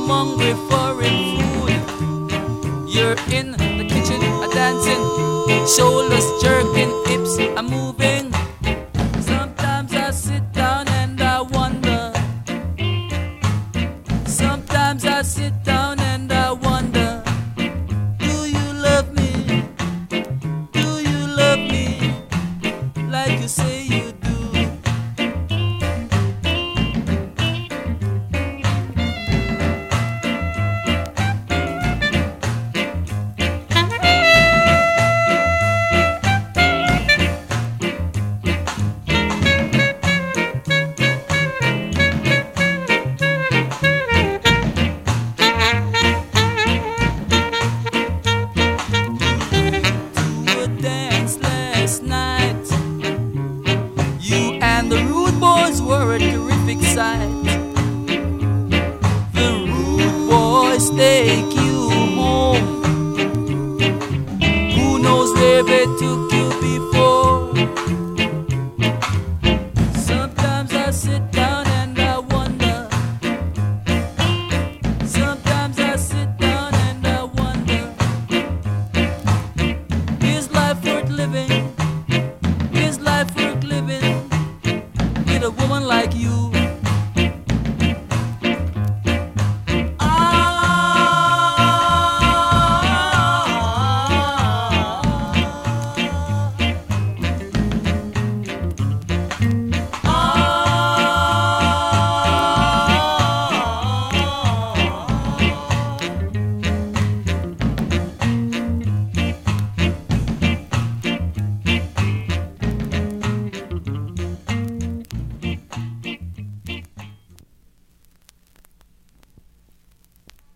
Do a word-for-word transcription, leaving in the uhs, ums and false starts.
I'm hungry for him food. You're in the kitchen, a dancing, shoulders jerking, hips a moving. Sometimes I sit down and I wonder. Sometimes I sit down and I wonder. Do you love me? Do you love me like you say you do? Were a terrific sight. The rude boys take you home. Who knows where they took you before? Sometimes I sit down and I wonder. Sometimes I sit down and I wonder. Is life worth living? Is life worth living? A woman like you.